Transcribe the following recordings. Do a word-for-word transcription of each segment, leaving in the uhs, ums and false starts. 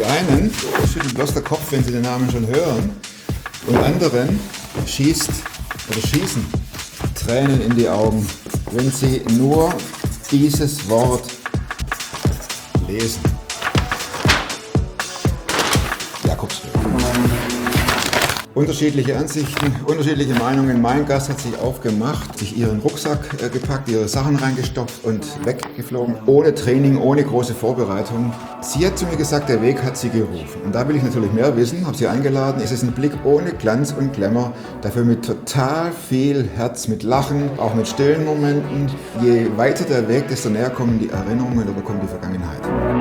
einen schüttelt bloß der Kopf, wenn sie den Namen schon hören, und anderen schießt oder schießen Tränen in die Augen, wenn sie nur dieses Wort lesen. Jakobsweg. Unterschiedliche Ansichten, unterschiedliche Meinungen. Mein Gast hat sich aufgemacht, sich ihren Rucksack äh, gepackt, ihre Sachen reingestopft und weggeflogen. Ohne Training, ohne große Vorbereitung. Sie hat zu mir gesagt, der Weg hat sie gerufen. Und da will ich natürlich mehr wissen, habe sie eingeladen. Es ist ein Blick ohne Glanz und Glamour, dafür mit total viel Herz, mit Lachen, auch mit stillen Momenten. Je weiter der Weg, desto näher kommen die Erinnerungen oder kommt die Vergangenheit.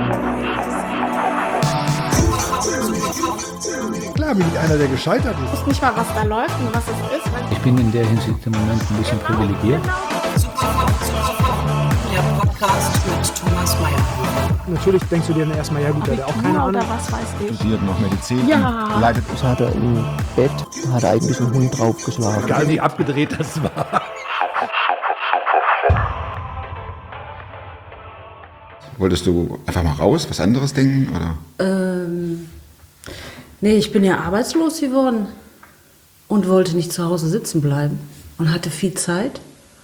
Klar bin ich einer, der gescheitert ist. Ich weiß nicht mal, was da läuft und was es ist. Ich bin in der Hinsicht im Moment ein bisschen privilegiert. Der Podcast mit Thomas Mayer. Natürlich denkst du dir dann erstmal, ja gut, der hat auch keine Ahnung. Oder was weiß ich. Studiert noch Medizin, Ja. leitet. Das hat er im Bett, hat er eigentlich einen Hund draufgeschlagen. Egal wie abgedreht das war. Wolltest du einfach mal raus, was anderes denken? Oder? Ähm, nee, ich bin ja arbeitslos geworden und wollte nicht zu Hause sitzen bleiben und hatte viel Zeit.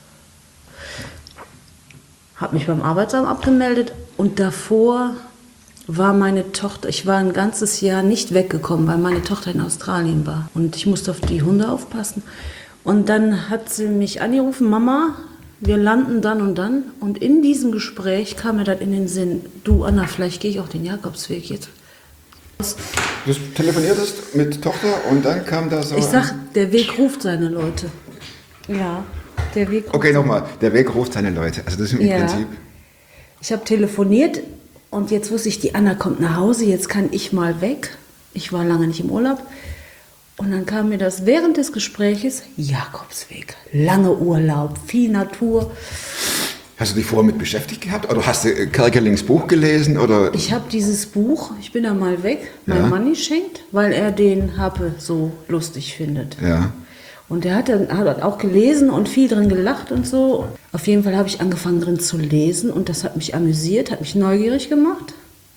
Habe mich beim Arbeitsamt abgemeldet und davor war meine Tochter, ich war ein ganzes Jahr nicht weggekommen, weil meine Tochter in Australien war und ich musste auf die Hunde aufpassen. Und dann hat sie mich angerufen, Mama, wir landen dann und dann. Und in diesem Gespräch kam mir das in den Sinn, du Anna, vielleicht gehe ich auch den Jakobsweg jetzt. Du telefoniertest mit Tochter und dann kam da so... Ich sag, der Weg ruft seine Leute. Ja, der Weg ruft. Okay, nochmal. Der Weg ruft seine Leute. Also das ist im Ja. Prinzip... Ich habe telefoniert und jetzt wusste ich, die Anna kommt nach Hause, jetzt kann ich mal weg. Ich war lange nicht im Urlaub. Und dann kam mir das während des Gespräches, Jakobsweg, lange Urlaub, viel Natur. Hast du dich vorher mit beschäftigt gehabt? Oder hast du Kerkelings Buch gelesen? Oder? Ich habe dieses Buch, ich bin da mal weg, Ja. mein Mann geschenkt, weil er den Happe so lustig findet. Ja. Und er hat dann hat auch gelesen und viel drin gelacht und so. Auf jeden Fall habe ich angefangen drin zu lesen und das hat mich amüsiert, hat mich neugierig gemacht.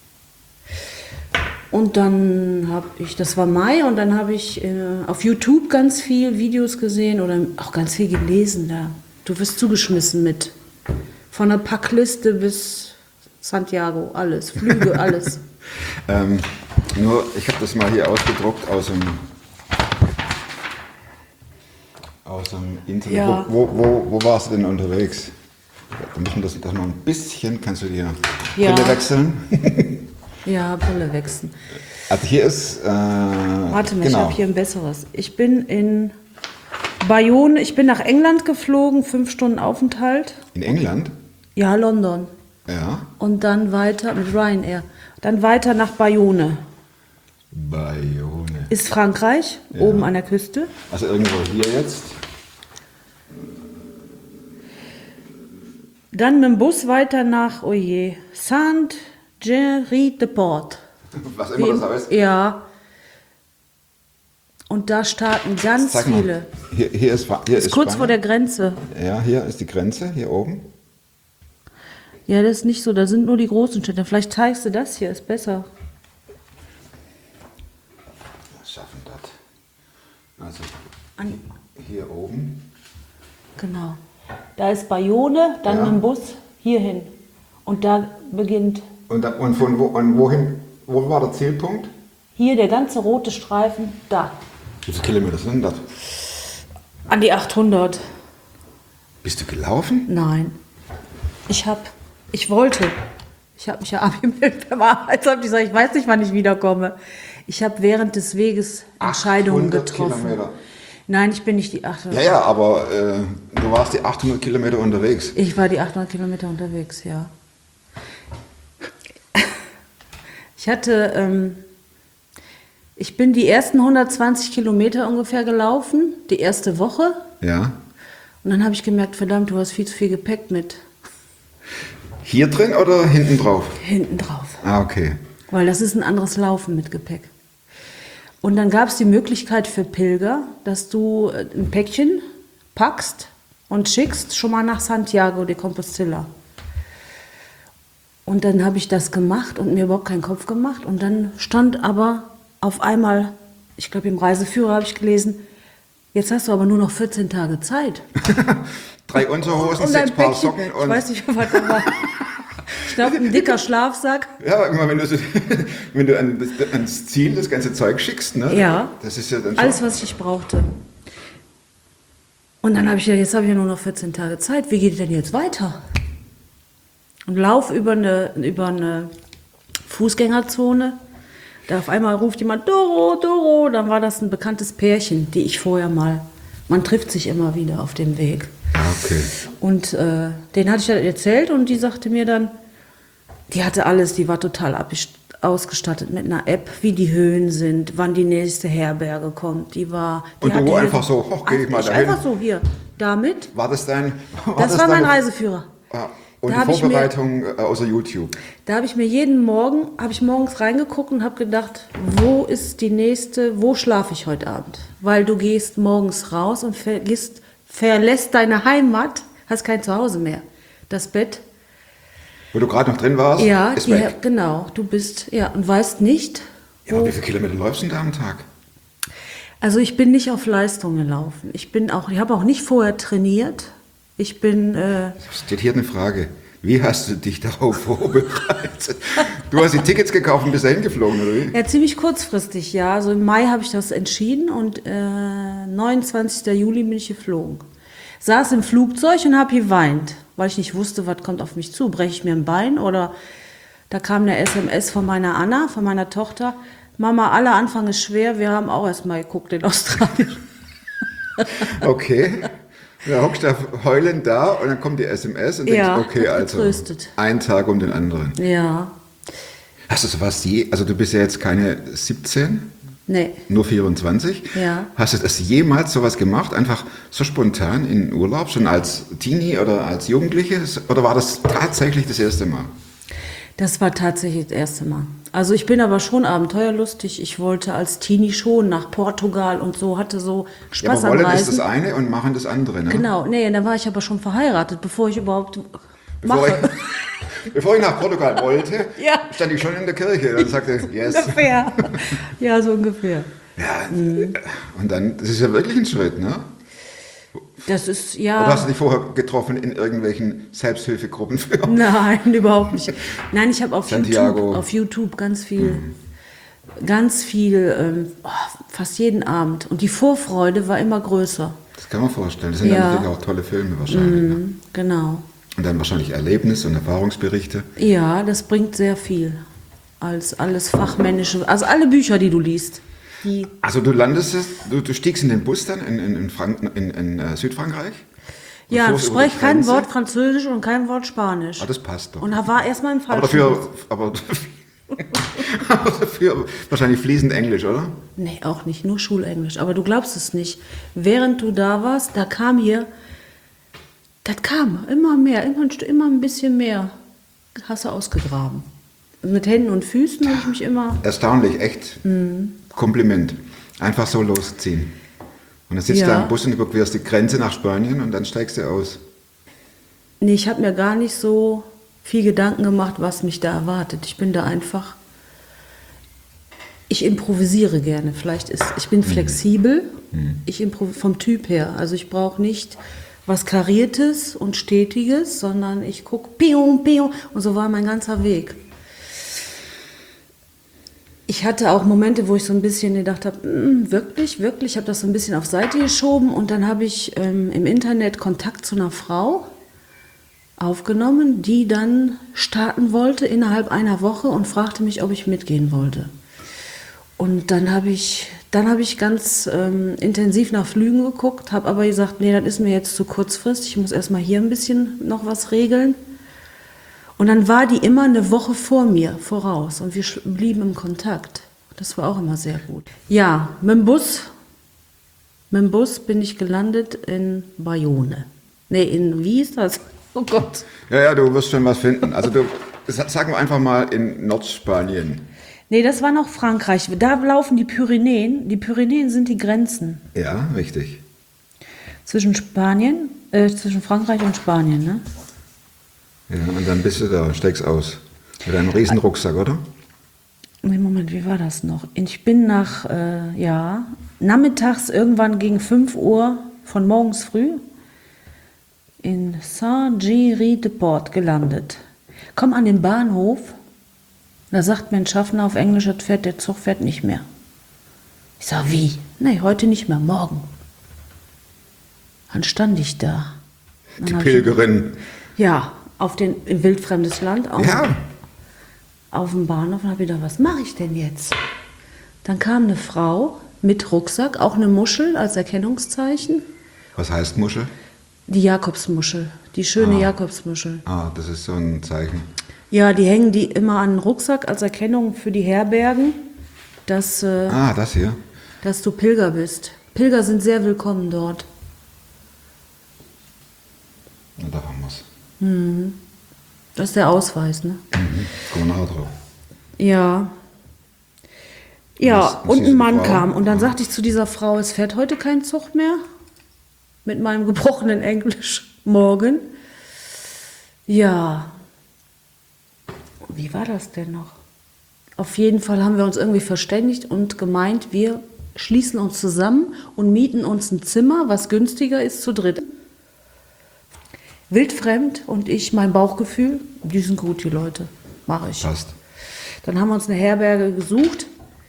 Und dann habe ich, das war Mai, und dann habe ich äh, auf YouTube ganz viel Videos gesehen oder auch ganz viel gelesen da. Du wirst zugeschmissen mit. Von der Packliste bis Santiago, alles, Flüge, alles. ähm, nur, ich habe das mal hier ausgedruckt aus dem, aus dem Internet. Ja. Wo, wo, wo, wo warst du denn unterwegs? Wir müssen das, das mal ein bisschen, kannst du dir Ja. Brille wechseln? Ja, Brille wechseln. Also hier ist... Äh, Warte mal, genau. ich habe hier ein besseres. Ich bin in Bayonne, ich bin nach England geflogen, fünf Stunden Aufenthalt. In England? Ja, London. Ja. Und dann weiter mit Ryanair. Dann weiter nach Bayonne. Bayonne. Ist Frankreich, Ja. oben an der Küste. Also irgendwo hier jetzt. Dann mit dem Bus weiter nach, oh je, Saint-Géry-de-Port. Was immer das heißt. Ja. Und da starten ganz Sag mal, viele. Hier, hier ist, hier Ist ist kurz vor der Spanien. Grenze. Ja, hier ist die Grenze, hier oben. Ja, das ist nicht so, da sind nur die großen Städte. Vielleicht zeigst du das hier, ist besser. Wir schaffen das. Also An, hier oben. genau. Da ist Bayonne, dann Ja. mit dem Bus hierhin. Und da beginnt Und, da, und von wo, und wohin, wo war der Zielpunkt? hier der ganze rote Streifen, da. Wie viele Kilometer sind das? An die achthundert. Bist du gelaufen? Nein. Ich hab, ich wollte. Ich habe mich ja abgemeldet beim Arbeitsamt. Ich sage, ich weiß nicht, wann ich wiederkomme. Ich habe während des Weges Entscheidungen achthundert getroffen. Kilometer. Nein, ich bin nicht die achthundert. Ja, ja, aber äh, du warst die achthundert Kilometer unterwegs. Ich war die achthundert Kilometer unterwegs, ja. Ich hatte, ähm, ich bin die ersten hundertzwanzig Kilometer ungefähr gelaufen, die erste Woche. Ja. Und dann habe ich gemerkt, verdammt, du hast viel zu viel Gepäck mit. Hier drin oder hinten drauf? Hinten drauf. Ah, okay. Weil das ist ein anderes Laufen mit Gepäck. Und dann gab es die Möglichkeit für Pilger, dass du ein Päckchen packst und schickst schon mal nach Santiago de Compostela. Und dann habe ich das gemacht und mir überhaupt keinen Kopf gemacht. Und dann stand aber auf einmal, ich glaube im Reiseführer habe ich gelesen, jetzt hast du aber nur noch vierzehn Tage Zeit. Drei Unterhosen, Und sechs ein Paar Päckchen, Socken ich und... weiß nicht, was da war. Ich glaube, ein dicker Schlafsack. Ja, immer wenn du, so, wenn du an, ans Ziel das ganze Zeug schickst, ne? Ja. Das ist ja dann schon... Alles, was ich brauchte. Und dann habe ich ja, jetzt habe ich ja nur noch vierzehn Tage Zeit. Wie geht es denn jetzt weiter? Und lauf über eine, über eine Fußgängerzone. Da auf einmal ruft jemand, Doro, Doro. Dann war das ein bekanntes Pärchen, die ich vorher mal, man trifft sich immer wieder auf dem Weg. Okay. Und äh, den hatte ich dann erzählt und die sagte mir dann, die hatte alles, die war total abgest- ausgestattet mit einer App, wie die Höhen sind, wann die nächste Herberge kommt. Die war. Die Und du hatte einfach so, hoch, geh ich mal ich dahin. Einfach so, hier, damit. War das dein... War Das war mein deine- Reiseführer. Ah, und Da die hab ich mir- Vorbereitung äh, außer YouTube. Da habe ich mir jeden Morgen, habe ich morgens reingeguckt und habe gedacht, wo ist die nächste, wo schlafe ich heute Abend? Weil du gehst morgens raus und vergisst, verlässt deine Heimat, hast kein Zuhause mehr. Das Bett, Wo du gerade noch drin warst, ja, ist die, weg. genau, du bist, ja, und weißt nicht, Ja, aber wie viele Kilometer läufst du denn da am Tag? also ich bin nicht auf Leistung gelaufen. Ich bin auch, ich habe auch nicht vorher trainiert. Ich bin, äh, Steht hier eine Frage. Wie hast du dich darauf vorbereitet? Du hast die Tickets gekauft und bist da hingeflogen, oder wie? ja, ziemlich kurzfristig, ja. Also im Mai habe ich das entschieden und äh, neunundzwanzigsten Juli bin ich geflogen. Saß im Flugzeug und habe geweint, weil ich nicht wusste, was kommt auf mich zu. Breche ich mir ein Bein oder da kam eine S M S von meiner Anna, von meiner Tochter. Mama, aller Anfang ist schwer, wir haben auch erst mal geguckt in Australien. Okay. Da hockst du heulend da und dann kommt die S M S und denkst, Ja, okay, hat also getröstet. ein Tag um den anderen. Ja, Hast du sowas je, also du bist ja jetzt keine siebzehn, nee. nur vierundzwanzig. Ja. Hast du das jemals sowas gemacht, einfach so spontan in Urlaub, schon als Teenie oder als Jugendliche? Oder war das tatsächlich das erste Mal? Das war tatsächlich das erste Mal. Also ich bin aber schon abenteuerlustig. Ich wollte als Teenie schon nach Portugal und so, hatte so Ja, Spaß aber an wollen ist das Reisen. eine und machen das andere, ne? Genau, nee, da war ich aber schon verheiratet, bevor ich überhaupt Bevor mache. ich, bevor ich nach Portugal wollte, Ja. stand ich schon in der Kirche und sagte, yes. Ungefähr. Ja, so ungefähr. Ja, und dann, das ist ja wirklich ein Schritt, ne? Das ist, Oder hast ja, du dich vorher getroffen in irgendwelchen Selbsthilfegruppen für? nein, überhaupt nicht. Nein, ich habe auf Santiago. YouTube, auf YouTube ganz viel, ganz viel, ähm, oh, fast jeden Abend. Und die Vorfreude war immer größer. Das kann man vorstellen. Das sind Ja. dann natürlich auch tolle Filme wahrscheinlich. Ne? Mhm, genau. Und dann wahrscheinlich Erlebnisse und Erfahrungsberichte. Ja, das bringt sehr viel. Als alles Fachmännische, also alle Bücher, die du liest. Die, Also du landest, du, du stiegst in den Bus dann in, in, in, Frank, in, in äh, Südfrankreich? Und ja, ich fuhrst über die spreche kein Grenze? Wort Französisch und kein Wort Spanisch. Ah, das passt doch. Und da war erstmal im aber falschen dafür, Bus. aber, aber dafür wahrscheinlich fließend Englisch, oder? Nee, auch nicht, nur Schulenglisch. Aber du glaubst es nicht. Während du da warst, da kam hier, das kam immer mehr, immer ein, Stück- immer ein bisschen mehr. Hast du ausgegraben. Mit Händen und Füßen habe ich mich immer. Erstaunlich, echt. Kompliment. Einfach so losziehen. Und dann sitzt Ja. du im Bus und überquerst die Grenze nach Spanien und dann steigst du aus. Nee, ich habe mir gar nicht so viel Gedanken gemacht, was mich da erwartet. Ich bin da einfach. Ich improvisiere gerne. Vielleicht ist. Ich bin flexibel. Ich impro- vom Typ her. Also ich brauche nicht was Kariertes und Stetiges, sondern ich gucke, pium, pium. Und so war mein ganzer Weg. Ich hatte auch Momente, wo ich so ein bisschen gedacht habe, "Mm, wirklich, wirklich, ich habe das so ein bisschen auf Seite geschoben und dann habe ich ähm, im Internet Kontakt zu einer Frau aufgenommen, die dann starten wollte innerhalb einer Woche und fragte mich, ob ich mitgehen wollte. Und dann habe ich, dann habe ich ganz ähm, intensiv nach Flügen geguckt, habe aber gesagt, nee, das ist mir jetzt zu kurzfristig, ich muss erstmal hier ein bisschen noch was regeln. Und dann war die immer eine Woche vor mir voraus und wir sch- blieben im Kontakt. Das war auch immer sehr gut. Ja, mit dem Bus, mit dem Bus bin ich gelandet in Bayonne. Nee, in, wie ist das? Oh Gott. Ja, ja, du wirst schon was finden. Also du, sa- sagen wir einfach mal in Nordspanien. Nee, das war noch Frankreich. Da laufen die Pyrenäen. Die Pyrenäen sind die Grenzen Ja, richtig. zwischen Spanien, äh, zwischen Frankreich und Spanien, ne? Ja, und dann bist du da und steigst aus. Mit einem riesen Rucksack, oder? Moment, wie war das noch? Ich bin nach, äh, ja, nachmittags irgendwann gegen fünf Uhr von morgens früh in Saint-Géry-de-Port gelandet. Komm an den Bahnhof, da sagt mein Schaffner auf Englisch, das fährt, der Zug fährt nicht mehr. Ich sag, wie? Nee, heute nicht mehr, morgen. Dann stand ich da. Dann Die hab Pilgerin. Ich, ja, auf den, in wildfremdes Land. Auf, Ja. auf dem Bahnhof und habe gedacht, was mache ich denn jetzt? Dann kam eine Frau mit Rucksack, auch eine Muschel als Erkennungszeichen. Was heißt Muschel? Die Jakobsmuschel, die schöne Ah. Jakobsmuschel. Ah, das ist so ein Zeichen. Ja, die hängen die immer an den Rucksack als Erkennung für die Herbergen, dass, äh, Ah, das hier. dass du Pilger bist. Pilger sind sehr willkommen dort. Na, da haben wir es. Das ist der Ausweis, ne? Mhm. Komm nachher drauf. Ja. Ja, Was- was und diese ein Mann Frau? kam und dann Ah. sagte ich zu dieser Frau, es fährt heute kein Zug mehr. Mit meinem gebrochenen Englisch morgen. Ja. Wie war das denn noch? Auf jeden Fall haben wir uns irgendwie verständigt und gemeint, wir schließen uns zusammen und mieten uns ein Zimmer, was günstiger ist, zu dritt. Wildfremd und ich, mein Bauchgefühl, die sind gut, die Leute. Mache ich. Passt. Dann haben wir uns eine Herberge gesucht.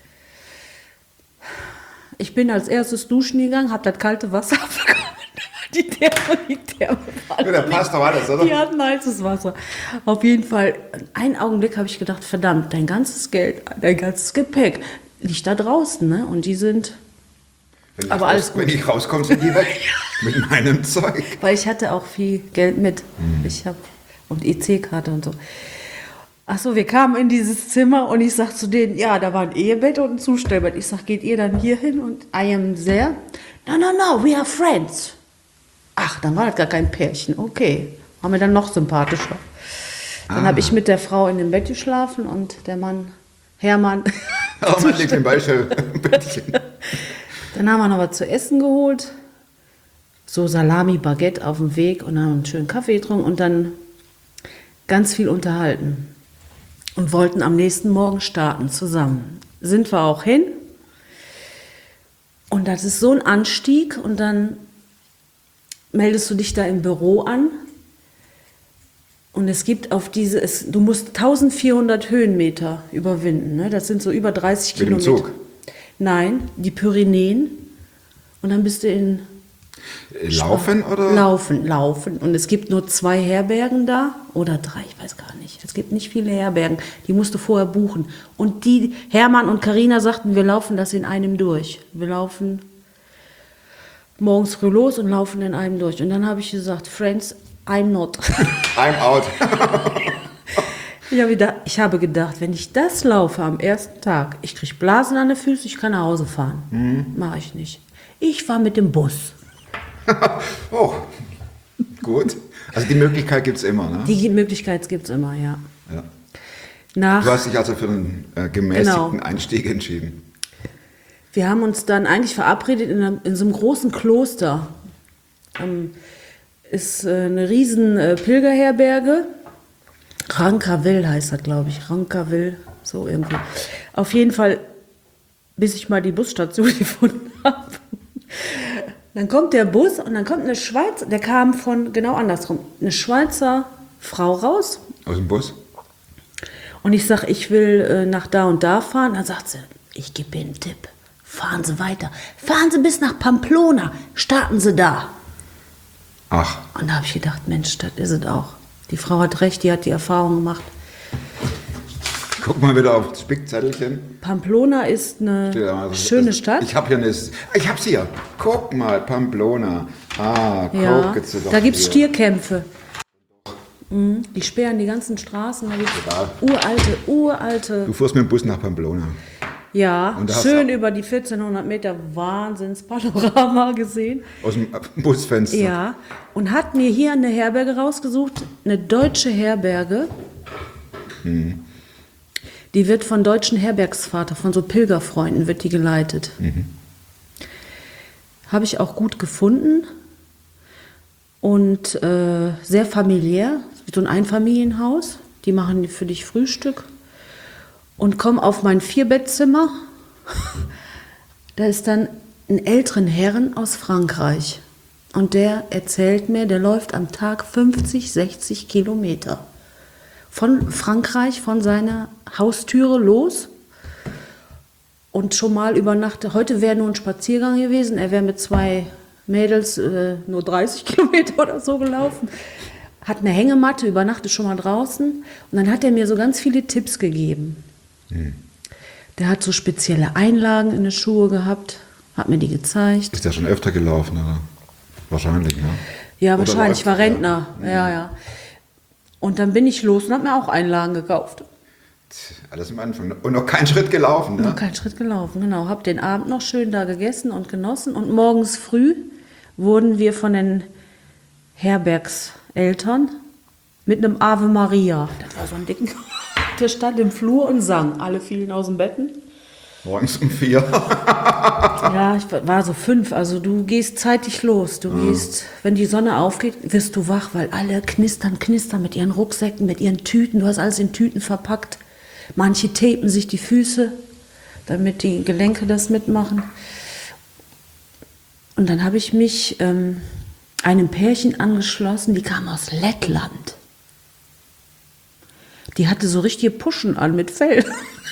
Ich bin als erstes duschen gegangen, habe das kalte Wasser abbekommen. Die Therme, die Therme war Ja, der passt doch alles, oder? Die hatten heißes Wasser. Auf jeden Fall, einen Augenblick habe ich gedacht, verdammt, dein ganzes Geld, dein ganzes Gepäck liegt da draußen, ne? Und die sind, Wenn ich Aber raus, alles gut. Wenn ich rauskomme, sind die weg. Mit meinem Zeug. weil ich hatte auch viel Geld mit. Ich habe und E C-Karte und so. Ach so, wir kamen in dieses Zimmer und ich sag zu denen, ja, da war ein Ehebett und ein Zustellbett. Ich sag, geht ihr dann hier hin? Und I am there. No, no, no, we are friends. Ach, dann war das gar kein Pärchen. Okay, war mir dann noch sympathischer. Dann Ah. habe ich mit der Frau in dem Bett geschlafen und der Mann, Hermann, Oh, mein Lieblingsbettchen. dann haben wir noch was zu essen geholt. So Salami, Baguette auf dem Weg und dann einen schönen Kaffee getrunken und dann ganz viel unterhalten. Und wollten am nächsten Morgen starten zusammen. Sind wir auch hin. Und das ist so ein Anstieg und dann meldest du dich da im Büro an. Und es gibt auf diese, es, du musst eintausendvierhundert Höhenmeter überwinden. Ne? Das sind so über dreißig Mit dem Kilometer. Zug? Nein, die Pyrenäen. Und dann bist du in Laufen oder? Laufen, laufen. Und es gibt nur zwei Herbergen da oder drei, ich weiß gar nicht. Es gibt nicht viele Herbergen, die musst du vorher buchen. Und die, Hermann und Carina sagten, wir laufen das in einem durch. Wir laufen morgens früh los und laufen in einem durch. Und dann habe ich gesagt, Friends, I'm not. I'm out. Ich habe gedacht, ich habe gedacht, wenn ich das laufe am ersten Tag, ich kriege Blasen an den Füßen, ich kann nach Hause fahren. Mhm. Mache ich nicht. Ich fahre mit dem Bus. Oh, gut. Also die Möglichkeit gibt es immer, ne? Die Möglichkeit gibt es immer, ja. Ja. Nach, Du hast dich also für einen äh, gemäßigten Genau. Einstieg entschieden. wir haben uns dann eigentlich verabredet in, einem, in so einem großen Kloster. Ähm, ist äh, eine riesen äh, Pilgerherberge. Rancaville heißt das, glaube ich. Rancaville, so irgendwie. Auf jeden Fall, bis ich mal die Busstation gefunden habe. Dann kommt der Bus und dann kommt eine Schweizer, der kam von, genau andersrum, eine Schweizer Frau raus. Aus dem Bus? Und ich sage, ich will äh, nach da und da fahren. Dann sagt sie, ich gebe Ihnen einen Tipp. Fahren Sie weiter. Fahren Sie bis nach Pamplona. Starten Sie da. Ach, Und da habe ich gedacht, Mensch, das ist es auch. Die Frau hat recht, die hat die Erfahrung gemacht. guck mal wieder auf das Spickzettelchen. Pamplona ist eine Steht da mal so- schöne das- Stadt. Ich habe hier eine. Ich hab's hier. Guck mal, Pamplona. Ah, Ja, guck jetzt doch da gibt es hier. Stierkämpfe. Mhm. Die sperren die ganzen Straßen. Da gibt Egal. es uralte, uralte. Du fuhrst mit dem Bus nach Pamplona. Ja, Und da hast schön du- über die vierzehnhundert Meter Wahnsinnspanorama gesehen. Aus dem Busfenster. Ja, und hat mir hier eine Herberge rausgesucht, eine deutsche Herberge. Die wird von deutschen Herbergsvater, von so Pilgerfreunden wird die geleitet. Habe ich auch gut gefunden und äh, sehr familiär, so ein Einfamilienhaus. die machen für dich Frühstück und komm auf mein Vierbettzimmer. Da ist dann ein älteren Herrn aus Frankreich und der erzählt mir, der läuft am Tag fünfzig, sechzig Kilometer von Frankreich, von seiner Haustüre los und schon mal übernachtet. Heute wäre nur ein Spaziergang gewesen, er wäre mit zwei Mädels äh, nur dreißig Kilometer oder so gelaufen, hat eine Hängematte, übernachtet schon mal draußen und dann hat er mir so ganz viele Tipps gegeben. Hm. Der hat so spezielle Einlagen in den Schuhe gehabt, hat mir die gezeigt. Ist der schon öfter gelaufen, oder? Wahrscheinlich, ne? Ja, Oder wahrscheinlich, ich war läuft- Rentner, ja. ja, ja. Und dann bin ich los und habe mir auch Einlagen gekauft. Alles am Anfang. Und noch keinen Schritt gelaufen, ne? Noch keinen Schritt gelaufen, genau. Hab den Abend noch schön da gegessen und genossen. Und morgens früh wurden wir von den Herbergseltern mit einem Ave Maria, das war so ein dicken, der stand im Flur und sang. Alle fielen aus dem Betten. Morgens um vier. Ja, ich war so fünf. Also du gehst zeitig los. Du gehst, wenn die Sonne aufgeht, wirst du wach, weil alle knistern, knistern mit ihren Rucksäcken, mit ihren Tüten. Du hast alles in Tüten verpackt. Manche tapen sich die Füße, damit die Gelenke das mitmachen. Und dann habe ich mich ähm, einem Pärchen angeschlossen, die kam aus Lettland. Die hatte so richtige Puschen an mit Fell.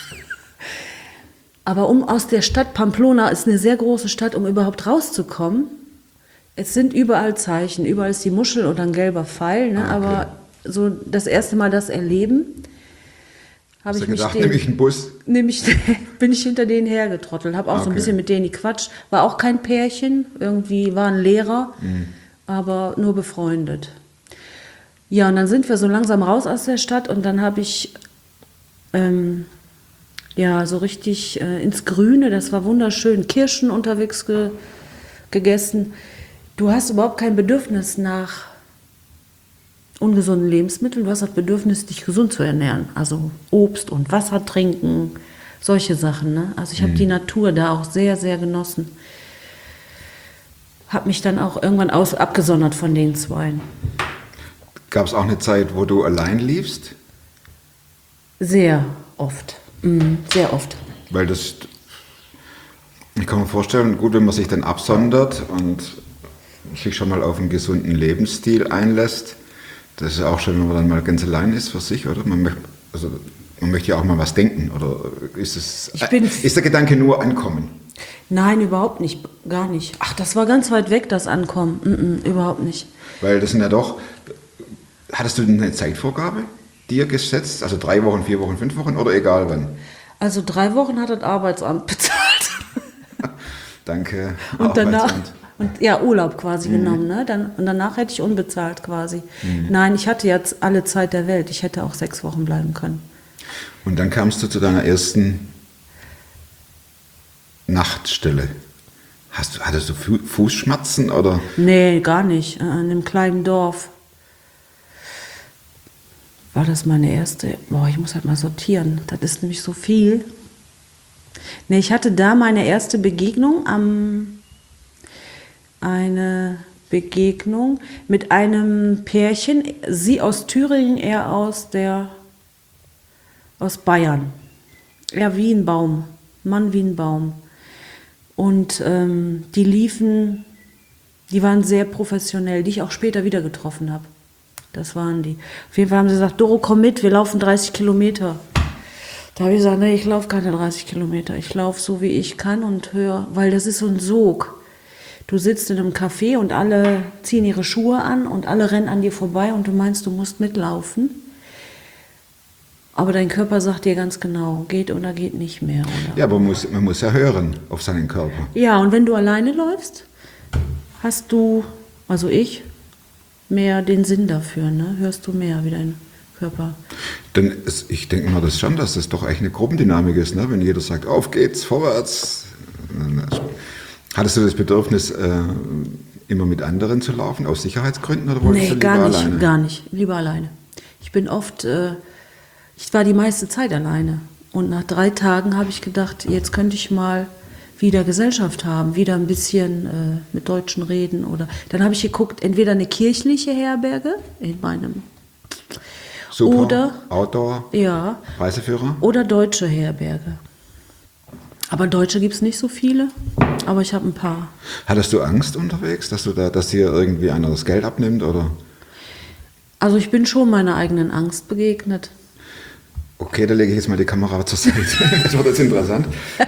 Aber um aus der Stadt, Pamplona ist eine sehr große Stadt, um überhaupt rauszukommen, es sind überall Zeichen, überall ist die Muschel oder ein gelber Pfeil, ne? Okay. Aber so das erste Mal das Erleben, habe Hast ich du mich gedacht, den- nehme ich einen Bus? Nämlich bin ich hinter denen hergetrottelt, habe auch so ein Okay. bisschen mit denen gequatscht. War auch kein Pärchen, irgendwie war ein Lehrer, aber nur befreundet. Ja, und dann sind wir so langsam raus aus der Stadt und dann habe ich ähm, ja so richtig äh, ins Grüne, das war wunderschön, Kirschen unterwegs ge gegessen. Du hast überhaupt kein Bedürfnis nach ungesunden Lebensmitteln, du hast das Bedürfnis, dich gesund zu ernähren. Also Obst und Wasser trinken, solche Sachen. Ne? Also ich habe die Natur da auch sehr, sehr genossen. Habe mich dann auch irgendwann aus, abgesondert von den Zweien. Gab es auch eine Zeit, wo du allein liefst? Sehr oft. Mhm, sehr oft. Weil das, ich kann mir vorstellen, gut, wenn man sich dann absondert und sich schon mal auf einen gesunden Lebensstil einlässt, das ist auch schon, wenn man dann mal ganz allein ist für sich, oder? Man möchte, also, man möchte ja auch mal was denken, oder ist es, Ich bin- ist der Gedanke nur ankommen? Nein, überhaupt nicht. Gar nicht. Ach, das war ganz weit weg, das Ankommen. Mhm, überhaupt nicht. Weil das sind ja doch, hattest du eine Zeitvorgabe dir gesetzt? Also drei Wochen, vier Wochen, fünf Wochen oder egal wann? Also drei Wochen hat das Arbeitsamt bezahlt. Danke. Und danach, Arbeitsamt. und ja, Urlaub quasi Mhm. genommen, ne? Dann, und danach hätte ich unbezahlt quasi. Nein, ich hatte jetzt alle Zeit der Welt. Ich hätte auch sechs Wochen bleiben können. Und dann kamst du zu deiner ersten Nachtstelle. Hast, du- hattest du Fu- Fußschmerzen oder? Nee, gar nicht. Äh, In einem kleinen Dorf. War das meine erste? Boah, ich muss halt mal sortieren. Das ist nämlich so viel. Nee, ich hatte da meine erste Begegnung am eine Begegnung mit einem Pärchen, sie aus Thüringen, er aus der aus Bayern. Er wie ein Baum, Mann wie ein Baum. Und ähm, die liefen, die waren sehr professionell, die ich auch später wieder getroffen habe. Das waren die. Auf jeden Fall haben sie gesagt, Doro, komm mit, wir laufen dreißig Kilometer. Da habe ich gesagt, nee, ich laufe keine dreißig Kilometer. Ich laufe so, wie ich kann und höre, weil das ist so ein Sog. Du sitzt in einem Café und alle ziehen ihre Schuhe an und alle rennen an dir vorbei und du meinst, du musst mitlaufen. Aber dein Körper sagt dir ganz genau, geht oder geht nicht mehr. Oder? Ja, aber man muss, man muss ja hören auf seinen Körper. Ja, und wenn du alleine läufst, hast du, also ich, mehr den Sinn dafür, ne? Hörst du mehr wie dein Körper. Denn es, ich denke mal das schon, dass das doch echt eine Gruppendynamik ist, ne? Wenn jeder sagt, auf geht's, vorwärts. Hattest du das Bedürfnis, äh, immer mit anderen zu laufen, aus Sicherheitsgründen, oder wolltest Nee, du lieber gar nicht, alleine? gar nicht. Lieber alleine. Ich bin oft, äh, ich war die meiste Zeit alleine. Und nach drei Tagen habe ich gedacht, jetzt könnte ich mal wieder Gesellschaft haben, wieder ein bisschen äh, mit Deutschen reden. Oder dann habe ich geguckt, entweder eine kirchliche Herberge in meinem, Super. Oder, Outdoor, ja, Reiseführer. oder deutsche Herberge. Aber deutsche gibt es nicht so viele, aber ich habe ein paar. Hattest du Angst unterwegs, dass du da, dass dir irgendwie einer das Geld abnimmt, oder? Also ich bin schon meiner eigenen Angst begegnet. Okay, da lege ich jetzt mal die Kamera zur Seite. Das wird jetzt interessant.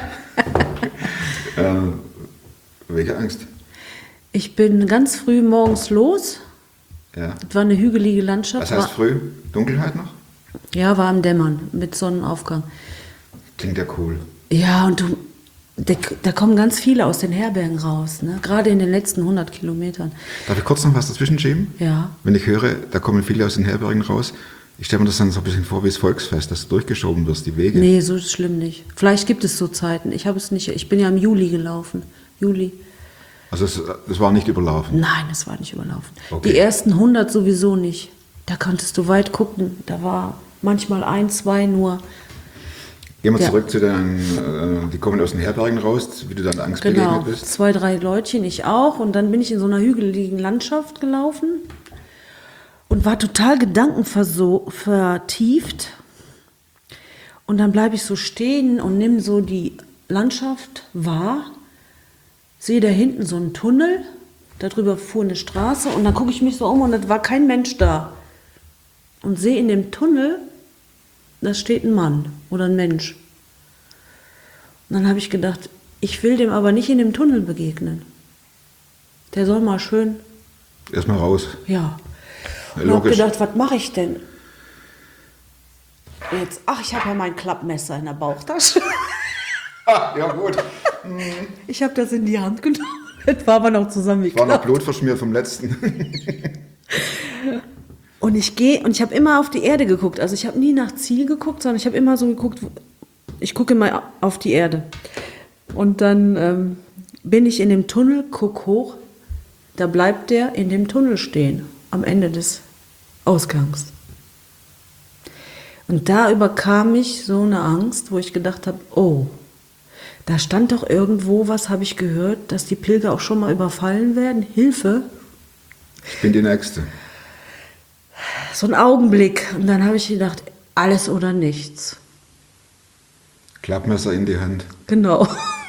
äh, welche Angst? Ich bin ganz früh morgens los. Ja. Es war eine hügelige Landschaft. Was heißt war, früh? Dunkelheit noch? Ja, war am Dämmern mit Sonnenaufgang. Klingt ja cool. Ja, und du, da, da kommen ganz viele aus den Herbergen raus, ne? Gerade in den letzten hundert Kilometern. Darf ich kurz noch was dazwischen schieben? Ja. Wenn ich höre, da kommen viele aus den Herbergen raus, ich stelle mir das dann so ein bisschen vor wie das Volksfest, dass du durchgeschoben wirst, die Wege. Nee, so ist schlimm nicht. Vielleicht gibt es so Zeiten. Ich habe es nicht. Ich bin ja im Juli gelaufen. Juli. Also es, es war nicht überlaufen? Nein, es war nicht überlaufen. Okay. Die ersten hundert sowieso nicht. Da konntest du weit gucken. Da war manchmal ein, zwei nur. Gehen wir Ja. zurück zu den, äh, die kommen aus den Herbergen raus, wie du dann Angst Genau, begegnet bist. zwei, drei Leutchen, ich auch. Und dann bin ich in so einer hügeligen Landschaft gelaufen und war total gedankenvertieft. Und dann bleibe ich so stehen und nehme so die Landschaft wahr, sehe da hinten so einen Tunnel, darüber fuhr eine Straße und dann gucke ich mich so um und da war kein Mensch da. Und sehe in dem Tunnel, da steht ein Mann oder ein Mensch. Und dann habe ich gedacht, ich will dem aber nicht in dem Tunnel begegnen. Der soll mal schön, Erstmal raus. ja. Ja, Und habe logisch. gedacht, was mache ich denn? Jetzt, ach, ich habe ja mein Klappmesser in der Bauchtasche. Ah, ja gut. Ich habe das in die Hand genommen. Das war aber noch War noch zusammengeklappt. Blut verschmiert vom letzten. Und ich gehe und ich habe immer auf die Erde geguckt. Also ich habe nie nach Ziel geguckt, sondern ich habe immer so geguckt, wo- ich gucke immer auf die Erde. Und dann ähm, bin ich in dem Tunnel, guck hoch, da bleibt der in dem Tunnel stehen, am Ende des Ausgangs. Und da überkam mich so eine Angst, wo ich gedacht habe, oh, da stand doch irgendwo, was habe ich gehört, dass die Pilger auch schon mal überfallen werden? Hilfe! Ich bin die Nächste. So ein Augenblick. Und dann habe ich gedacht, alles oder nichts. Klappmesser in die Hand. Genau.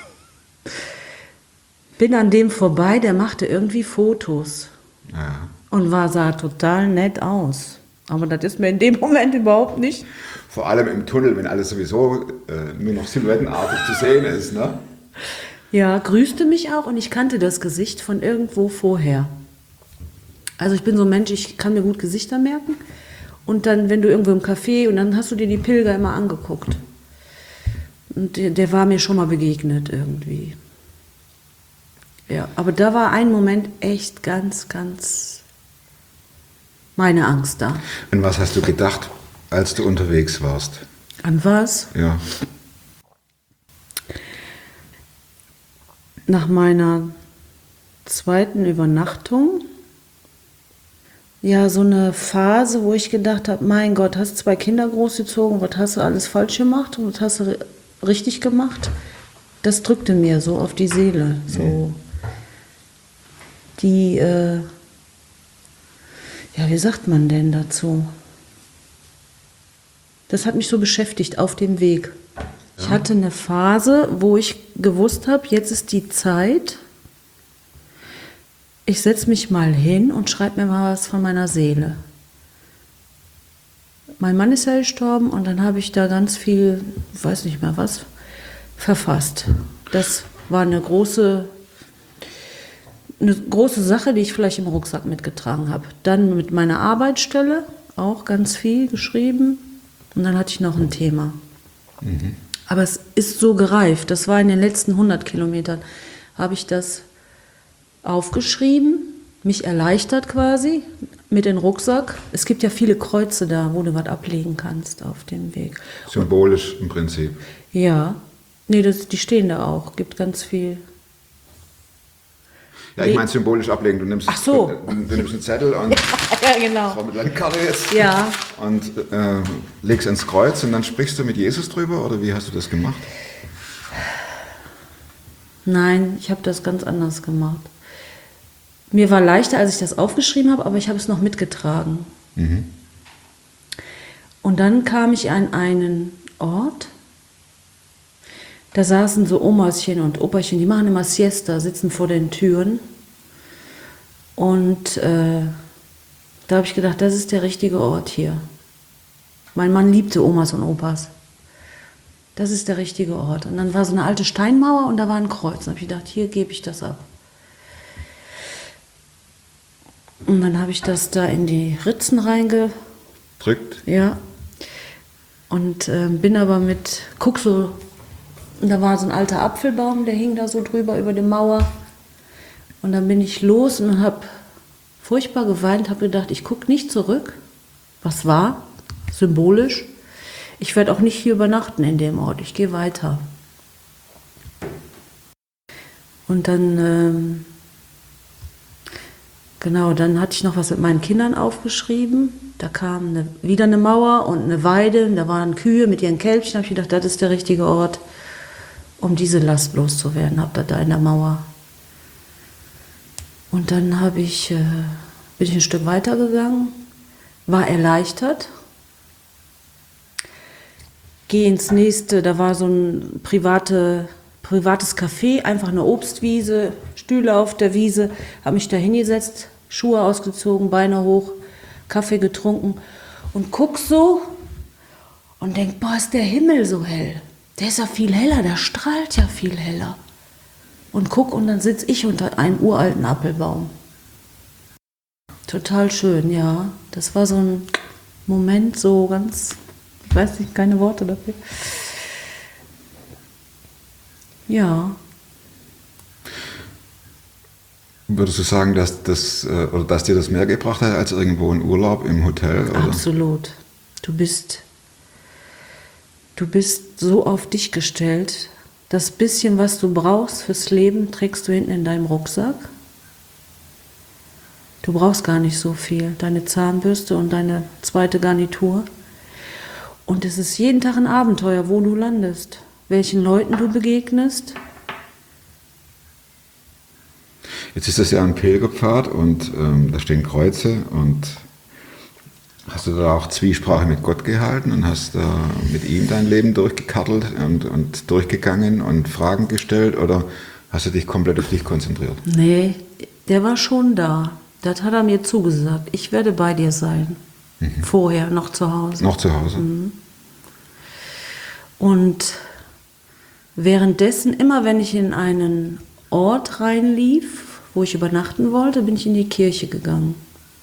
Bin an dem vorbei, der machte irgendwie Fotos. Ja. Und war, sah total nett aus. Aber das ist mir in dem Moment überhaupt nicht. Vor allem im Tunnel, wenn alles sowieso äh, nur noch silhouettenartig zu sehen ist. Ne? Ja, grüßte mich auch und ich kannte das Gesicht von irgendwo vorher. Also ich bin so ein Mensch, ich kann mir gut Gesichter merken. Und dann, wenn du irgendwo im Café, und dann hast du dir die Pilger immer angeguckt. Und der, der war mir schon mal begegnet irgendwie. Ja, aber da war ein Moment echt ganz, ganz meine Angst da. An was hast du gedacht, als du unterwegs warst? An was? Ja. Nach meiner zweiten Übernachtung, ja, so eine Phase, wo ich gedacht habe, mein Gott, hast zwei Kinder großgezogen, was hast du alles falsch gemacht und was hast du ri- richtig gemacht? Das drückte mir so auf die Seele, so die, äh, ja, wie sagt man denn dazu? Das hat mich so beschäftigt auf dem Weg. Ich hatte eine Phase, wo ich gewusst habe, jetzt ist die Zeit, ich setze mich mal hin und schreibe mir mal was von meiner Seele. Mein Mann ist ja gestorben und dann habe ich da ganz viel, ich weiß nicht mehr was, verfasst. Das war eine große, eine große Sache, die ich vielleicht im Rucksack mitgetragen habe. Dann mit meiner Arbeitsstelle auch ganz viel geschrieben und dann hatte ich noch ein Thema. Mhm. Aber es ist so gereift, das war in den letzten hundert Kilometern, habe ich das aufgeschrieben, mich erleichtert quasi mit dem Rucksack. Es gibt ja viele Kreuze da, wo du was ablegen kannst auf dem Weg. Symbolisch im Prinzip. Ja, nee, das, die stehen da auch, gibt ganz viel. Ja, ich Nee. meine symbolisch ablegen. Du nimmst, Ach so. du, du nimmst einen Zettel und Ja, genau. das war mit Landkarte jetzt. Ja. Und äh, legst ins Kreuz und dann sprichst du mit Jesus drüber oder wie hast du das gemacht? Nein, ich habe das ganz anders gemacht. Mir war leichter, als ich das aufgeschrieben habe, aber ich habe es noch mitgetragen. Mhm. Und dann kam ich an einen Ort, da saßen so Omaschen und Operchen, die machen immer Siesta, sitzen vor den Türen. Und äh, da habe ich gedacht, das ist der richtige Ort hier. Mein Mann liebte Omas und Opas. Das ist der richtige Ort. Und dann war so eine alte Steinmauer und da war ein Kreuz. Und da habe ich gedacht, hier gebe ich das ab. Und dann habe ich das da in die Ritzen reingedrückt. Ja. Und äh, bin aber mit, guck so, und da war so ein alter Apfelbaum, der hing da so drüber über die Mauer. Und dann bin ich los und habe furchtbar geweint, habe gedacht, ich gucke nicht zurück. Was war? Symbolisch. Ich werde auch nicht hier übernachten in dem Ort, ich gehe weiter. Und dann, ähm, genau, dann hatte ich noch was mit meinen Kindern aufgeschrieben. Da kam eine, wieder eine Mauer und eine Weide, und da waren Kühe mit ihren Kälbchen. Da habe ich gedacht, das ist der richtige Ort, um diese Last loszuwerden. Habe das da in der Mauer. Und dann habe ich, äh, bin ich ein Stück weitergegangen, war erleichtert. Gehe ins nächste, da war so ein private, privates Café, einfach eine Obstwiese, Stühle auf der Wiese, habe mich da hingesetzt, Schuhe ausgezogen, Beine hoch, Kaffee getrunken und guck so und denk, boah, ist der Himmel so hell. Der ist ja viel heller, der strahlt ja viel heller. Und guck, und dann sitze ich unter einem uralten Apfelbaum. Total schön, ja. Das war so ein Moment, so ganz... Ich weiß nicht, keine Worte dafür. Ja. Würdest du sagen, dass, das, oder dass dir das mehr gebracht hat als irgendwo ein Urlaub im Hotel? Oder? Absolut. Du bist, du bist so auf dich gestellt. Das bisschen, was du brauchst fürs Leben, trägst du hinten in deinem Rucksack. Du brauchst gar nicht so viel. Deine Zahnbürste und deine zweite Garnitur. Und es ist jeden Tag ein Abenteuer, wo du landest, welchen Leuten du begegnest. Jetzt ist das ja ein Pilgerpfad und ähm, da stehen Kreuze, und hast du da auch Zwiesprache mit Gott gehalten und hast da mit ihm dein Leben durchgekartelt und, und durchgegangen und Fragen gestellt, oder hast du dich komplett auf dich konzentriert? Nee, der war schon da. Das hat er mir zugesagt. Ich werde bei dir sein. Mhm. Vorher, noch zu Hause. Noch zu Hause. Mhm. Und währenddessen, immer wenn ich in einen Ort reinlief, wo ich übernachten wollte, bin ich in die Kirche gegangen.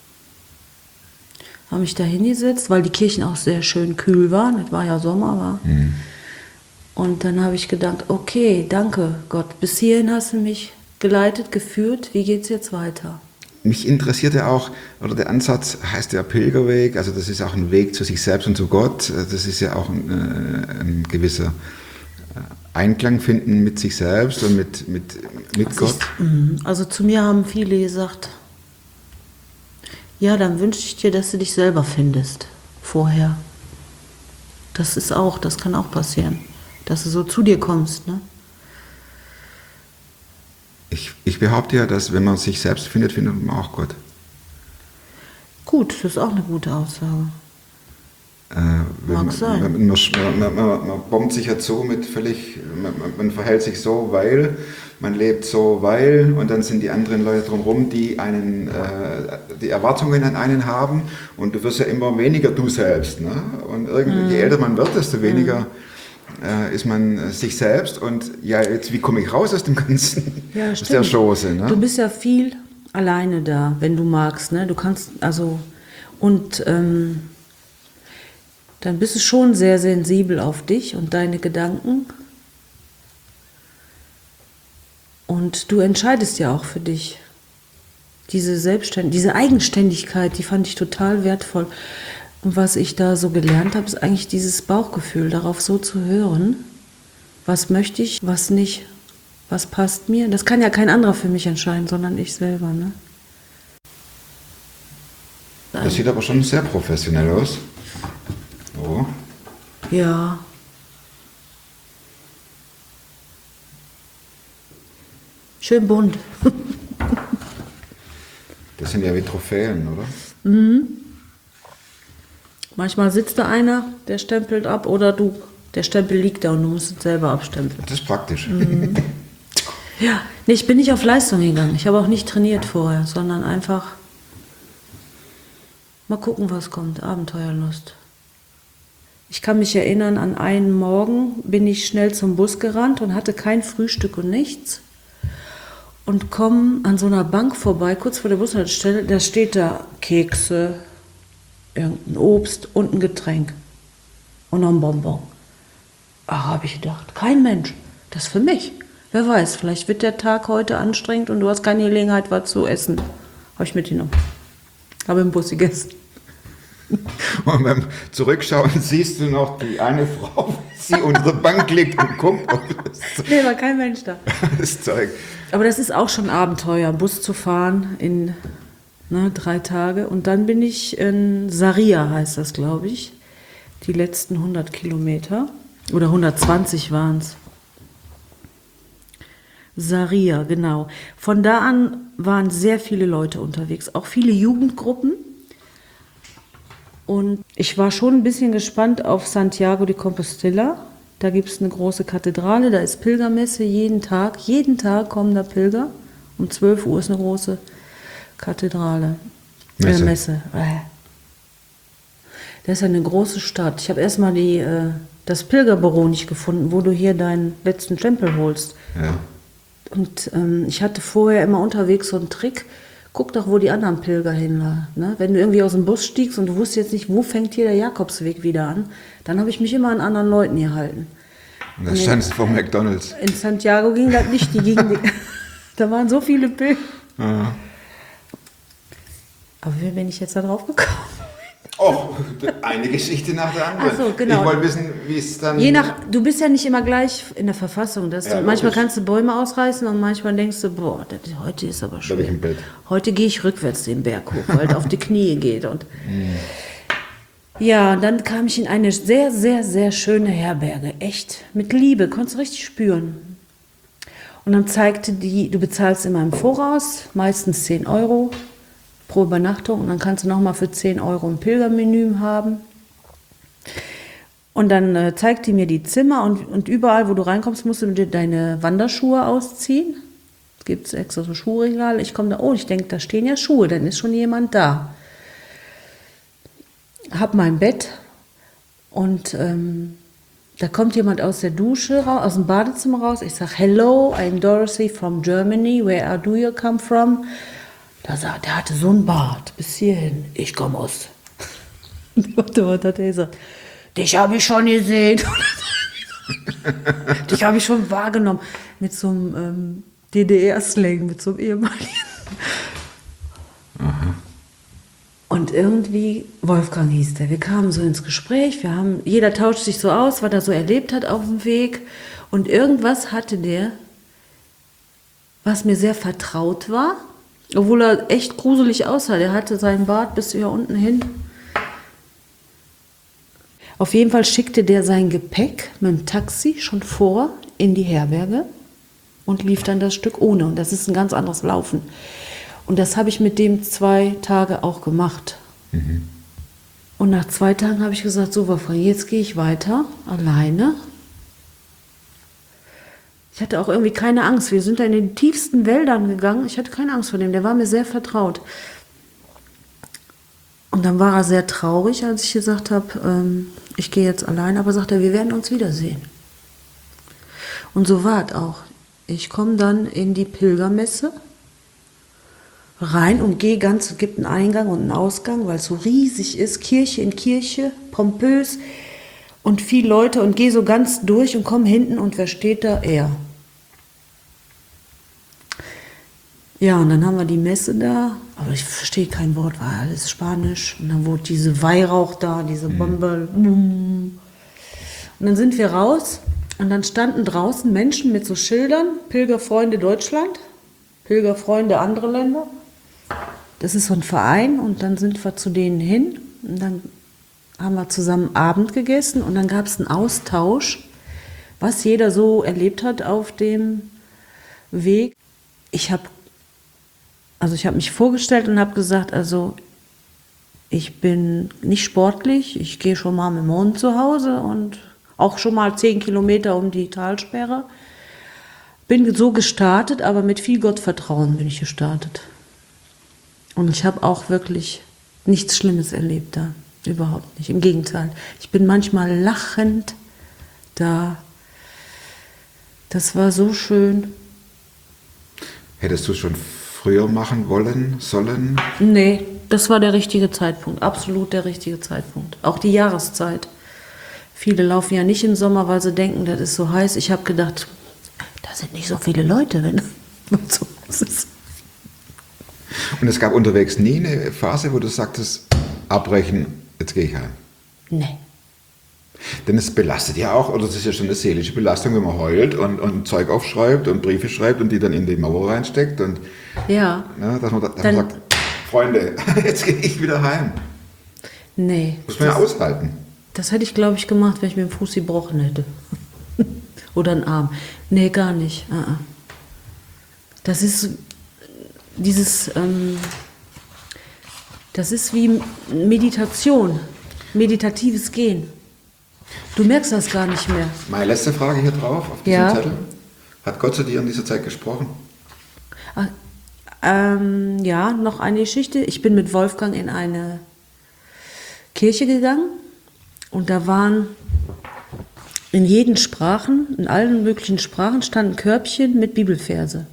Habe mich da hingesetzt, weil die Kirchen auch sehr schön kühl waren. Es war ja Sommer, war. Mhm. Und dann habe ich gedacht, okay, danke Gott, bis hierhin hast du mich geleitet, geführt, wie geht's jetzt weiter? Mich interessiert ja auch, oder der Ansatz heißt ja Pilgerweg, also das ist auch ein Weg zu sich selbst und zu Gott. Das ist ja auch ein, ein gewisser Einklang finden mit sich selbst und mit, mit, mit also Gott. Ich, also zu mir haben viele gesagt, ja, dann wünsche ich dir, dass du dich selber findest, vorher. Das ist auch, das kann auch passieren, dass du so zu dir kommst, ne? Ich, ich behaupte ja, dass wenn man sich selbst findet, findet man auch Gott. Gut, das ist auch eine gute Aussage. Äh, Mag man, sein. Man, man, man, man, man bombt sich ja zu mit völlig, man, man verhält sich so, weil, man lebt so, weil, und dann sind die anderen Leute drumherum, die einen, äh, die Erwartungen an einen haben, und du wirst ja immer weniger du selbst. Ne? Und irgendwie, mm. je älter man wird, desto weniger mm. äh, ist man äh, sich selbst. Und ja, jetzt, wie komme ich raus aus dem Ganzen? Ja, aus der Chose. Ne? Du bist ja viel alleine da, wenn du magst. Ne? Du kannst, also, und ähm, dann bist du schon sehr sensibel auf dich und deine Gedanken. Und du entscheidest ja auch für dich. Diese Selbstständigkeit, diese Eigenständigkeit, die fand ich total wertvoll. Und was ich da so gelernt habe, ist eigentlich dieses Bauchgefühl, darauf so zu hören, was möchte ich, was nicht, was passt mir. Das kann ja kein anderer für mich entscheiden, sondern ich selber. Ne? Das sieht aber schon sehr professionell aus. Oh. Ja. Schön bunt. Das sind ja wie Trophäen, oder? Mhm. Manchmal sitzt da einer, der stempelt ab, oder du, der Stempel liegt da und du musst es selber abstempeln. Das ist praktisch. Mhm. Ja, nee, ich bin nicht auf Leistung gegangen. Ich habe auch nicht trainiert vorher, sondern einfach mal gucken, was kommt. Abenteuerlust. Ich kann mich erinnern, an einen Morgen bin ich schnell zum Bus gerannt und hatte kein Frühstück und nichts. Und komme an so einer Bank vorbei, kurz vor der Bushaltestelle, da steht da Kekse, irgendein Obst und ein Getränk und noch ein Bonbon. Ach, habe ich gedacht, kein Mensch, das ist für mich. Wer weiß, vielleicht wird der Tag heute anstrengend und du hast keine Gelegenheit, was zu essen. Habe ich mitgenommen. Habe im Bus gegessen. Und beim Zurückschauen siehst du noch die eine Frau, wie sie unsere Bank liegt und guckt, ob das, Nee, war kein Mensch da. das Zeug. Aber das ist auch schon Abenteuer, Bus zu fahren in ne, drei Tage. Und dann bin ich in Saria, heißt das, glaube ich. Die letzten hundert Kilometer. Oder hundertzwanzig waren es. Saria, genau. Von da an waren sehr viele Leute unterwegs, auch viele Jugendgruppen. Und ich war schon ein bisschen gespannt auf Santiago de Compostela. Da gibt es eine große Kathedrale, da ist Pilgermesse jeden Tag. Jeden Tag kommen da Pilger. Um zwölf Uhr ist eine große Kathedrale. Messe. Äh, Messe. Das ist eine große Stadt. Ich habe erstmal die, äh, das Pilgerbüro nicht gefunden, wo du hier deinen letzten Stempel holst. Ja. Und ähm, ich hatte vorher immer unterwegs so einen Trick. Guck doch, wo die anderen Pilger hin waren. Ne? Wenn du irgendwie aus dem Bus stiegst und du wusstest jetzt nicht, wo fängt hier der Jakobsweg wieder an, dann habe ich mich immer an anderen Leuten gehalten. Und da standst du vor McDonalds. In Santiago ging das nicht, die gingen, die, da waren so viele Pilger. Ja. Aber wie bin ich jetzt da drauf gekommen? Oh, eine Geschichte nach der anderen. Ach so, genau. Ich wollte wissen, wie es dann... Je nach, du bist ja nicht immer gleich in der Verfassung. Das, Ja, manchmal logisch. kannst du Bäume ausreißen und manchmal denkst du, boah, das, heute ist aber Da schön. bin ich im Bild. Heute gehe ich rückwärts den Berg hoch, weil es auf die Knie geht. Und ja, und dann kam ich in eine sehr, sehr, sehr schöne Herberge. Echt, mit Liebe, konntest du richtig spüren. Und dann zeigte die, du bezahlst immer im Voraus, meistens zehn Euro pro Übernachtung. Und dann kannst du nochmal für zehn Euro ein Pilgermenü haben. Und dann äh, zeigt die mir die Zimmer und, und überall, wo du reinkommst, musst du dir deine Wanderschuhe ausziehen. Es gibt extra so Schuhregale. Ich komme da, oh, ich denke, da stehen ja Schuhe, dann ist schon jemand da. Hab mein Bett und ähm, da kommt jemand aus der Dusche, raus, aus dem Badezimmer raus. Ich sage, hello, I'm Dorothy from Germany. Where do you come from? Da sagt, der hatte so einen Bart bis hierhin. Ich komme aus. Warte, was hat er gesagt? Dich habe ich schon gesehen. Dich habe ich schon wahrgenommen. Mit so einem ähm, D D R-Slang, mit so einem ehemaligen. Und irgendwie, Wolfgang hieß der, wir kamen so ins Gespräch, wir haben, jeder tauscht sich so aus, was er so erlebt hat auf dem Weg. Und irgendwas hatte der, was mir sehr vertraut war, obwohl er echt gruselig aussah. Der hatte seinen Bart bis hier unten hin. Auf jeden Fall schickte der sein Gepäck mit dem Taxi schon vor in die Herberge und lief dann das Stück ohne. Und das ist ein ganz anderes Laufen. Und das habe ich mit dem zwei Tage auch gemacht. Mhm. Und nach zwei Tagen habe ich gesagt, so Wolfgang, jetzt gehe ich weiter, alleine. Ich hatte auch irgendwie keine Angst. Wir sind da in den tiefsten Wäldern gegangen. Ich hatte keine Angst vor dem. Der war mir sehr vertraut. Und dann war er sehr traurig, als ich gesagt habe, ähm, ich gehe jetzt allein. Aber sagt er, wir werden uns wiedersehen. Und so war es auch. Ich komme dann in die Pilgermesse rein und gehe ganz, es gibt einen Eingang und einen Ausgang, weil es so riesig ist, Kirche in Kirche, pompös und viele Leute und gehe so ganz durch und komme hinten und wer steht da? Er. Ja, und dann haben wir die Messe da, aber ich verstehe kein Wort, war alles Spanisch und dann wurde diese Weihrauch da, diese Bombe. Und dann sind wir raus und dann standen draußen Menschen mit so Schildern, Pilgerfreunde Deutschland, Pilgerfreunde andere Länder. Das ist so ein Verein und dann sind wir zu denen hin und dann haben wir zusammen Abend gegessen und dann gab es einen Austausch, was jeder so erlebt hat auf dem Weg. Ich habe also ich habe mich vorgestellt und habe gesagt, also Ich bin nicht sportlich. Ich gehe schon mal mit dem Hund zu Hause und auch schon mal zehn Kilometer um die Talsperre. Bin so gestartet, aber mit viel Gottvertrauen bin ich gestartet. Und ich habe auch wirklich nichts Schlimmes erlebt da. Überhaupt nicht. Im Gegenteil. Ich bin manchmal lachend da. Das war so schön. Hättest du es schon früher machen wollen, sollen? Nee, das war der richtige Zeitpunkt. Absolut der richtige Zeitpunkt. Auch die Jahreszeit. Viele laufen ja nicht im Sommer, weil sie denken, das ist so heiß. Ich habe gedacht, da sind nicht so viele Leute, wenn es so heiß ist. Und es gab unterwegs nie eine Phase, wo du sagtest, abbrechen, jetzt gehe ich heim. Nee. Denn es belastet ja auch, oder es ist ja schon eine seelische Belastung, wenn man heult und, und Zeug aufschreibt und Briefe schreibt und die dann in die Mauer reinsteckt. Und, Ja. ja, dass man, dass Dann- man sagt, Freunde, jetzt gehe ich wieder heim. Nee. Muss man ja aushalten. Das hätte ich, glaube ich, gemacht, wenn ich mir den Fuß gebrochen hätte. Oder einen Arm. Nee, gar nicht. Ah, ah. Das ist dieses, ähm, das ist wie Meditation, meditatives Gehen. Du merkst das gar nicht mehr. Meine letzte Frage hier drauf, auf diesem Ja. Zettel. Hat Gott zu dir in dieser Zeit gesprochen? Ah, ähm, ja, noch eine Geschichte. Ich bin mit Wolfgang in eine Kirche gegangen und da waren in jeden Sprachen, in allen möglichen Sprachen standen Körbchen mit Bibelverse.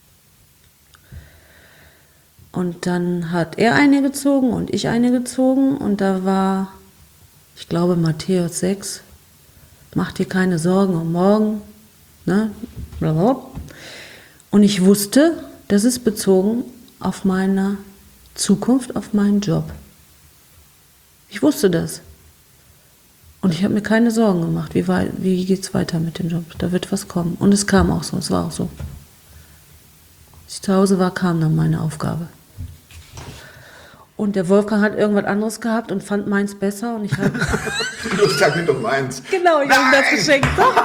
Und dann hat er eine gezogen und ich eine gezogen und da war, ich glaube, Matthäus sechs, mach dir keine Sorgen um morgen, ne? Blablabla. Und ich wusste, das ist bezogen auf meine Zukunft, auf meinen Job. Ich wusste das. Und ich habe mir keine Sorgen gemacht, wie, wei- wie geht es weiter mit dem Job, da wird was kommen. Und es kam auch so, es war auch so. Als ich zu Hause war, kam dann meine Aufgabe. Und der Wolfgang hat irgendwas anderes gehabt und fand meins besser und ich habe... Du sag mir doch meins. Genau, ich habe ihm das geschenkt.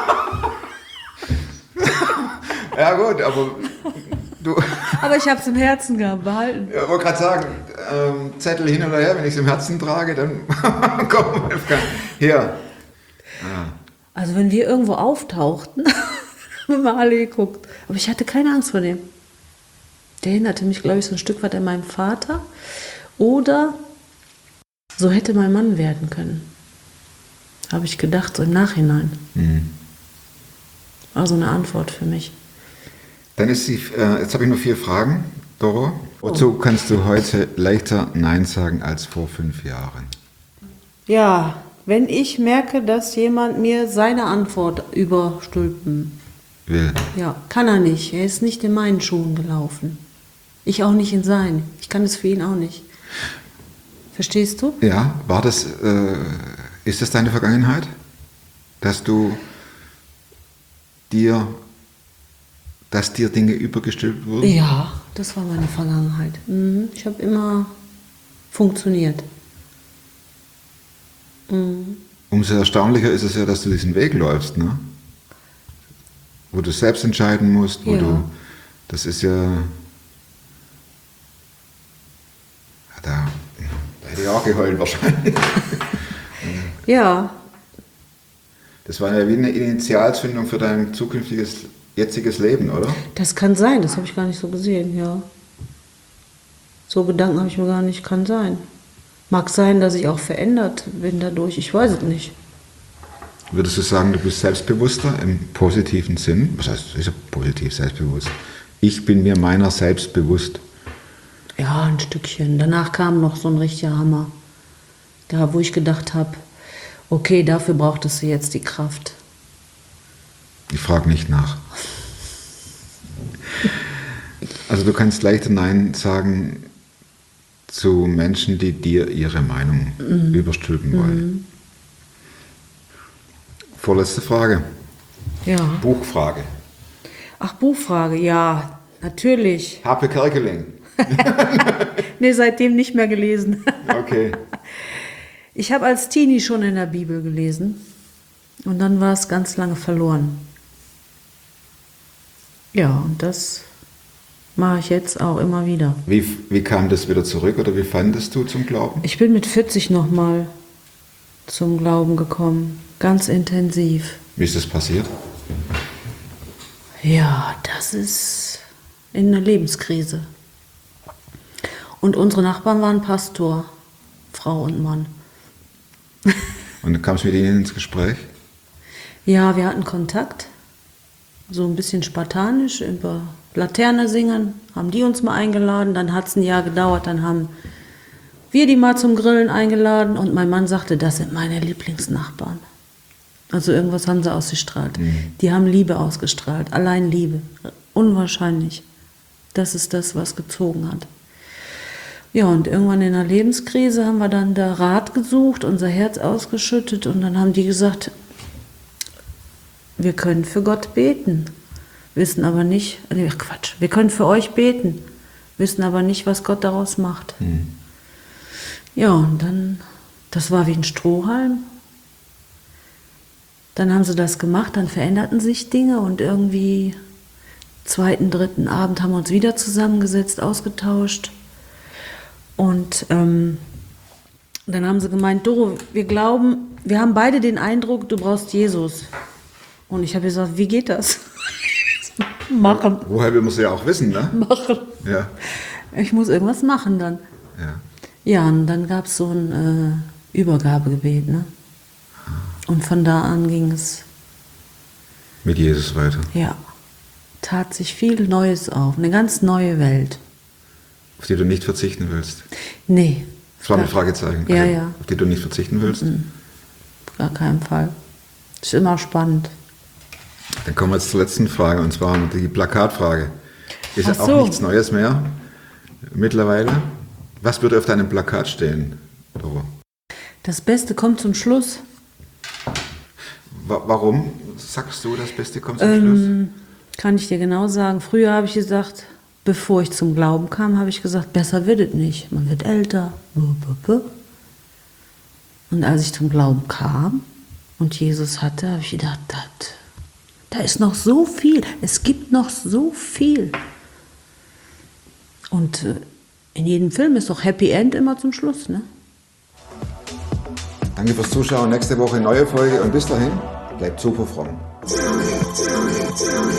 Ja gut, aber du, Aber ich habe es im Herzen gehabt, behalten. ja, ich wollte gerade sagen, ähm, Zettel hin oder her, wenn ich es im Herzen trage, dann komm, Wolfgang, hier. Also wenn wir irgendwo auftauchten, haben wir alle geguckt. Aber ich hatte keine Angst vor dem. Der erinnerte mich, glaube ich, so ein Stück weit an meinen Vater. Oder so hätte mein Mann werden können. Habe ich gedacht, so im Nachhinein. Mhm. War so eine Antwort für mich. Dann ist die, äh, jetzt habe ich noch vier Fragen, Doro. Wozu kannst du heute leichter Nein sagen als vor fünf Jahren? Ja, wenn ich merke, dass jemand mir seine Antwort überstülpen, Will. ja, kann er nicht. Er ist nicht in meinen Schuhen gelaufen. Ich auch nicht in seinen. Ich kann es für ihn auch nicht. Verstehst du? Ja, war das, äh, ist das deine Vergangenheit? Dass du dir, dass dir Dinge übergestülpt wurden? Ja, das war meine Vergangenheit. Mhm. Ich habe immer funktioniert. Mhm. Umso erstaunlicher ist es ja, dass du diesen Weg läufst, ne? Wo du selbst entscheiden musst, wo Ja. du, das ist ja, ja da, da hätte ich auch geheult wahrscheinlich. Ja, Das war ja wie eine Initialzündung für dein zukünftiges, jetziges Leben, oder? das kann sein. Das habe ich gar nicht so gesehen, ja. So Gedanken habe ich mir gar nicht. Kann sein. Mag sein, dass ich auch verändert bin dadurch. Ich weiß es nicht. Würdest du sagen, du bist selbstbewusster im positiven Sinn? Was heißt, ist ja positiv selbstbewusst? Ich bin mir meiner selbst bewusst. Ja, ein Stückchen. Danach kam noch so ein richtiger Hammer. Da, wo ich gedacht habe, okay, dafür brauchtest du jetzt die Kraft. Ich frage nicht nach. Also du kannst leichter Nein sagen zu Menschen, die dir ihre Meinung Mhm. überstülpen wollen. Vorletzte Frage. Ja. Buchfrage. Ach, Buchfrage, ja, natürlich. Harpe Kerkeling. Nee, seitdem nicht mehr gelesen. Okay. Ich habe als Teenie schon in der Bibel gelesen und dann war es ganz lange verloren. Ja, und das Mache ich jetzt auch immer wieder. Wie, wie kam das wieder zurück oder wie fandest du zum Glauben? Ich bin mit vierzig nochmal zum Glauben gekommen. Ganz intensiv. Wie ist das passiert? Ja, das ist in einer Lebenskrise. Und unsere Nachbarn waren Pastor, Frau und Mann. Und du kamst mit ihnen ins Gespräch? Ja, wir hatten Kontakt. So ein bisschen spartanisch über Laterne singen, haben die uns mal eingeladen, dann hat es ein Jahr gedauert, dann haben wir die mal zum Grillen eingeladen und mein Mann sagte, das sind meine Lieblingsnachbarn. Also irgendwas haben sie ausgestrahlt. Mhm. Die haben Liebe ausgestrahlt, allein Liebe, unwahrscheinlich. Das ist das, was gezogen hat. Ja, und irgendwann in einer Lebenskrise haben wir dann da Rat gesucht, unser Herz ausgeschüttet und dann haben die gesagt, wir können für Gott beten. Wissen aber nicht, äh, Quatsch, wir können für euch beten, wissen aber nicht, was Gott daraus macht. Mhm. Ja, und dann, das war wie ein Strohhalm. Dann haben sie das gemacht, dann veränderten sich Dinge und irgendwie zweiten, dritten Abend haben wir uns wieder zusammengesetzt, ausgetauscht. Und ähm, dann haben sie gemeint, Doro, wir glauben, wir haben beide den Eindruck, du brauchst Jesus. Und ich habe gesagt, wie geht das? Machen. Woher will man es ja auch wissen, ne? Machen. Ja. Ich muss irgendwas machen dann. Ja. Ja, und dann gab es so ein äh, Übergabegebet, ne? Und von da an ging es. Mit Jesus weiter. Ja. Tat sich viel Neues auf. Eine ganz neue Welt. Auf die du nicht verzichten willst? Nee. Das war ein Fragezeichen. Ja, also, ja. Auf die du nicht verzichten willst? Mhm. Gar keinen Fall. Ist immer spannend. Dann kommen wir jetzt zur letzten Frage, und zwar die Plakatfrage. Ist ja Ach so. auch nichts Neues mehr mittlerweile. Was würde auf deinem Plakat stehen, Doro? Das Beste kommt zum Schluss. Wa- warum sagst du, das Beste kommt zum Ähm, Schluss? kann ich dir genau sagen. Früher habe ich gesagt, bevor ich zum Glauben kam, habe ich gesagt, besser wird es nicht. Man wird älter. Und als ich zum Glauben kam und Jesus hatte, habe ich gedacht, das, da ist noch so viel. Es gibt noch so viel. Und äh, in jedem Film ist doch Happy End immer zum Schluss, ne? Danke fürs Zuschauen. Nächste Woche neue Folge und bis dahin, bleibt super fromm.